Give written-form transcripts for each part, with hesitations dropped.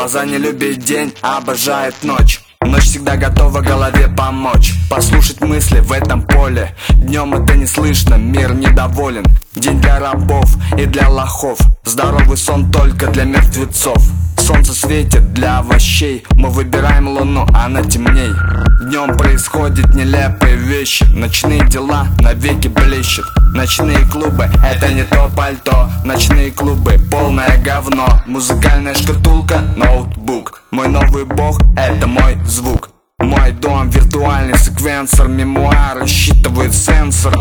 Глаза не любит день, а обожает ночь. Ночь всегда готова голове помочь. Послушать мысли в этом поле. Днем это не слышно, мир недоволен. День для рабов и для лохов. Здоровый сон только для мертвецов. Солнце светит для овощей. Мы выбираем луну, она темней. Днем происходят нелепые вещи. Ночные дела навеки блещут. Ночные клубы — это не то пальто. Ночные клубы — полное говно. Музыкальная шкатулка — ноутбук. Мой новый бог — это мой звук. Мой дом — виртуальный секвенсор. Мемуары считывает сенсор.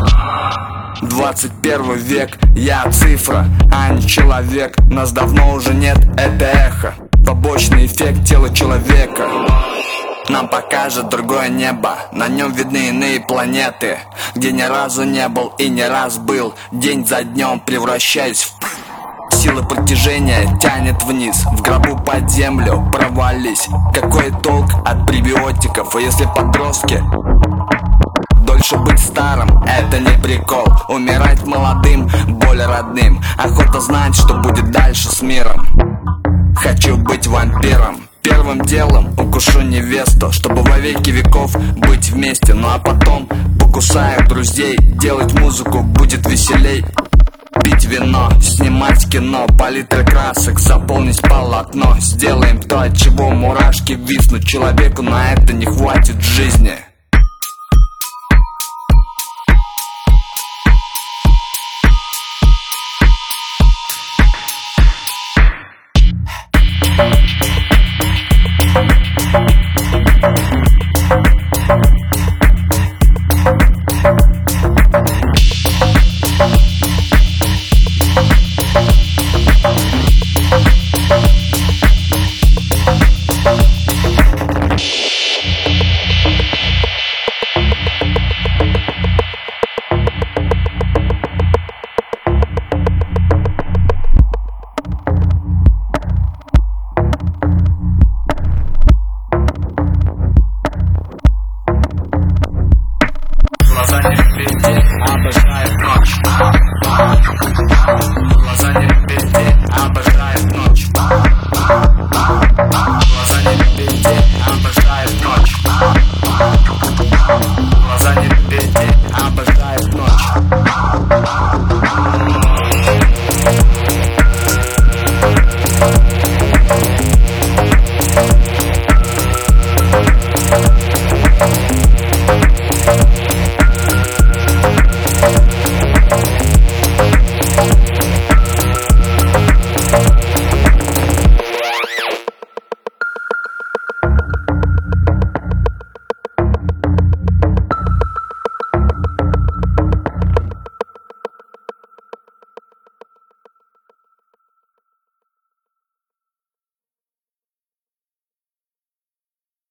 21 век, я цифра, а не человек. Нас давно уже нет, это эхо. Побочный эффект тела человека. Нам покажет другое небо. На нем видны иные планеты, где ни разу не был и не раз был. День за днем превращаюсь в пыль. Сила притяжения тянет вниз. В гробу под землю провались. Какой толк от пребиотиков? А если подростки? Дольше быть старым — это не прикол. Умирать молодым — более родным. Охота знать, что будет дальше с миром. Хочу быть вампиром. Первым делом укушу невесту, чтобы во веки веков быть вместе. Ну а потом покусаю друзей. Делать музыку будет веселей. Пить вино, снимать кино, палитры красок, заполнить полотно. Сделаем то, от чего мурашки виснут. Человеку на это не хватит жизни. Thank